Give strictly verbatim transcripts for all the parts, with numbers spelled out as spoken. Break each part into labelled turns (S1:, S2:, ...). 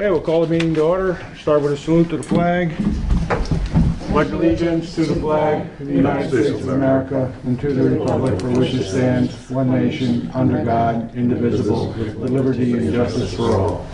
S1: Okay, we'll call the meeting to order. Start with a salute to the flag. Pledge allegiance to the flag of the United States of America and to the republic for which it stands, one nation, under God, indivisible, with liberty and justice for all.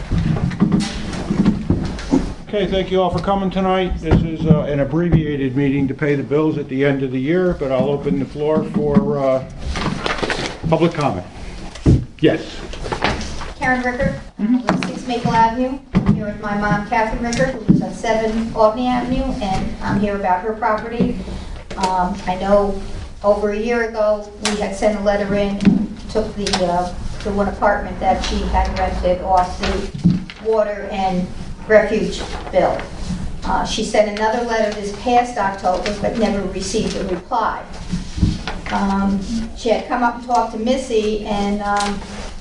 S1: Okay, thank you all for coming tonight. This is uh, an abbreviated meeting to pay the bills at the end of the year, but I'll open the floor for uh, public comment. Yes.
S2: Karen Rickert, mm-hmm. I live at six Maple Avenue. I'm here with my mom, Catherine Rickert, who lives on seven Albany Avenue, and I'm here about her property. Um, I know over a year ago we had sent a letter in, took the, uh, the one apartment that she had rented off the water and refuge bill. Uh, she sent another letter this past October, but never received a reply. Um, she had come up and talked to Missy, and um,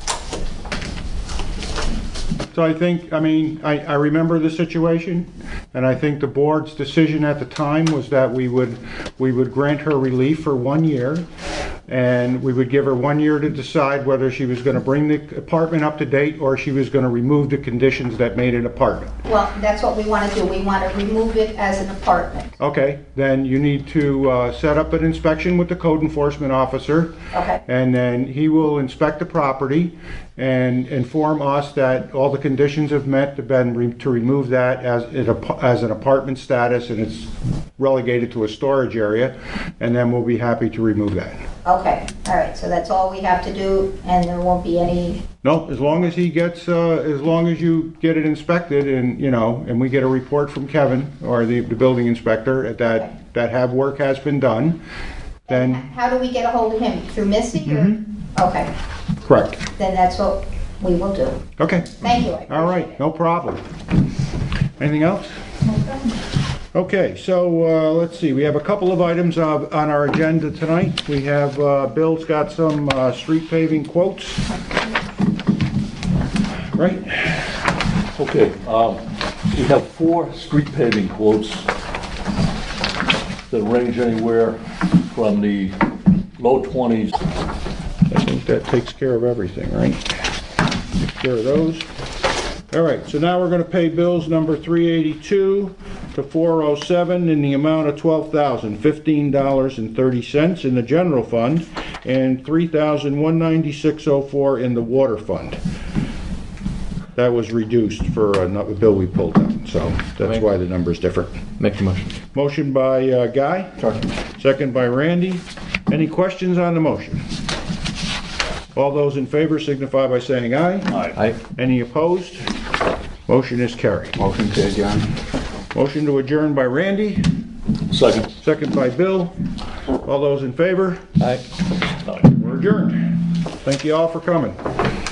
S1: So I think, I mean, I, I remember the situation, and I think the board's decision at the time was that we would we would grant her relief for one year, and we would give her one year to decide whether she was going to bring the apartment up to date or she was going to remove the conditions that made it an apartment.
S2: Well, that's what we want to do. We want to remove it as an apartment.
S1: Okay, then you need to uh, set up an inspection with the code enforcement officer.
S2: Okay.
S1: And then he will inspect the property and inform us that all the conditions have met to, been re to remove that as, it, as an apartment status, and it's relegated to a storage area, and then we'll be happy to remove that.
S2: Okay, all right, so that's all we have to do, and there won't be any...
S1: No, as long as he gets, uh, as long as you get it inspected, and, you know, and we get a report from Kevin, or the, the building inspector, that,
S2: okay.
S1: that have work has been done, then...
S2: And how do we get a hold of him? Through Missy,
S1: mm-hmm.
S2: or... Okay.
S1: Correct.
S2: Then that's what we will do.
S1: Okay.
S2: Thank you.
S1: All right,
S2: it.
S1: no problem. Anything else? Okay, so uh, let's see. We have a couple of items uh, on our agenda tonight. We have uh, Bill's got some uh, street paving quotes. Right?
S3: Okay, um, we have four street paving quotes that range anywhere from the low twenties.
S1: I think that takes care of everything, right? Takes care of those. All right, so now we're going to pay bills number three eighty-two to four oh seven in the amount of twelve thousand fifteen dollars and thirty cents in the general fund and three thousand one hundred ninety-six dollars and four cents in the water fund. That was reduced for a bill we pulled out, so that's why the number's different.
S4: Make the motion.
S1: Motion by uh, Guy.
S4: Second.
S1: Second by Randy. Any questions on the motion? All those in favor signify by saying aye.
S4: Aye. Aye.
S1: Any opposed? Motion is carried.
S4: Motion to adjourn.
S1: Motion to adjourn by Randy.
S3: Second.
S1: Second by Bill. All those in favor?
S4: Aye.
S1: We're adjourned. Thank you all for coming.